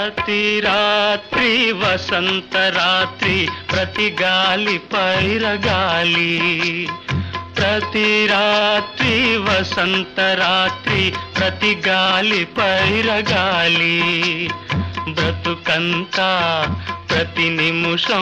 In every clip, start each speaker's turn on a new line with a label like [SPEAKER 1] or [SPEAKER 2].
[SPEAKER 1] ప్రతి రాత్రి వసంత రాత్రి ప్రతి గాలి పైరగాలి ప్రతి రాత్రి వసంత రాత్రి ప్రతి గాలి పైరగాలి బ్రతుకంతా ప్రతి నిమిషం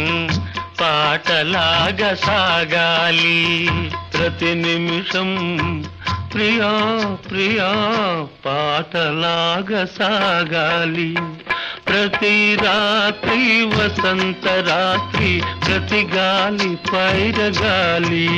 [SPEAKER 1] పాటలాగా సాగాలి ప్రతి నిమిషం ప్రియా ప్రియా పాటలాగా సాగాలి ప్రతి రాత్రి వసంత రాత్రి ప్రతి గాలి పైరగాలి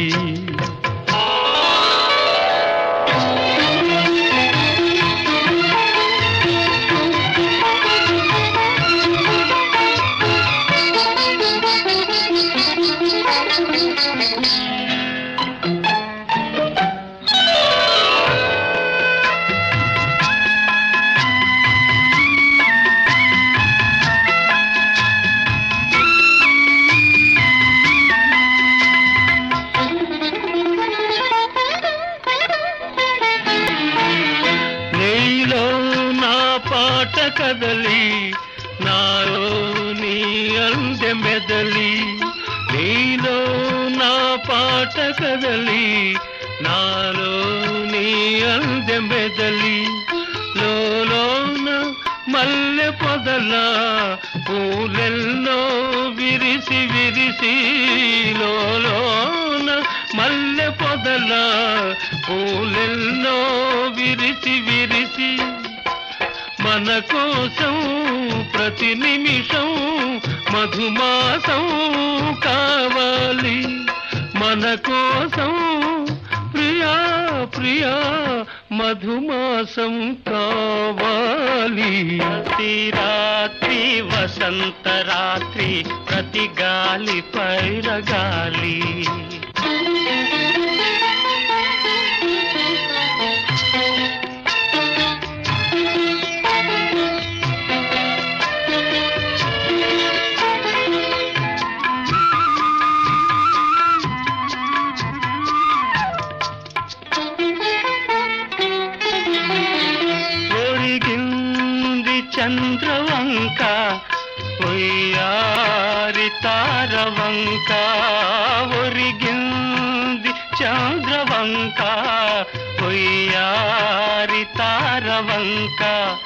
[SPEAKER 1] పాట కదలి నాలో నీ అందె మెదలి నీలో నా పాట కదలి నాలో నీ అందె మెదలి లోలోన మల్లె పొదల పూలెల్లో విరిసి విరిసి లోలోన మల్లె పొదల పూలెల్లో విరిసి విరిసి మన కోసం ప్రతి నిమిషం మధుమాసం కావాలి మన కోసం ప్రియా ప్రియా మధుమాసం కావాలి ప్రతి రాత్రి వసంత రాత్రి ప్రతి గాలి పైరగాలి చంద్రవంక ఒయ్యారి తారవంక ఒరిగింది చంద్రవంక ఒయ్యారి తారవంక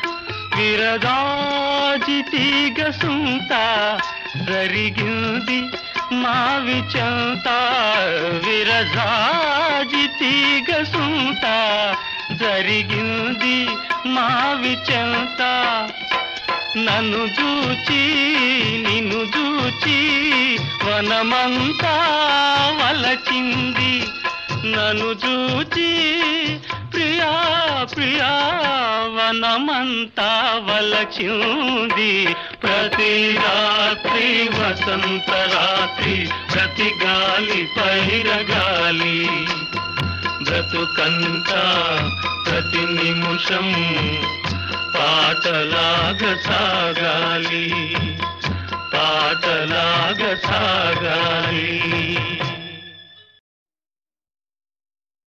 [SPEAKER 1] విరగాజి తీగ సుంత జరిగింది మావి చెంత విరజాజి తీగ సుంత జరిగింది మావి చెంత నన్ను చూచి నిన్ను చూచి వనమంతా వలచింది నన్ను చూచి ప్రియా ప్రియా వనమంతా వలచింది ప్రతి రాత్రి వసంత రాత్రి ప్రతి గాలి పైరగాలి బ్రతుకంతా ప్రతి నిమిషం పాటలాగా సాగాలి పాటలాగా సాగాలి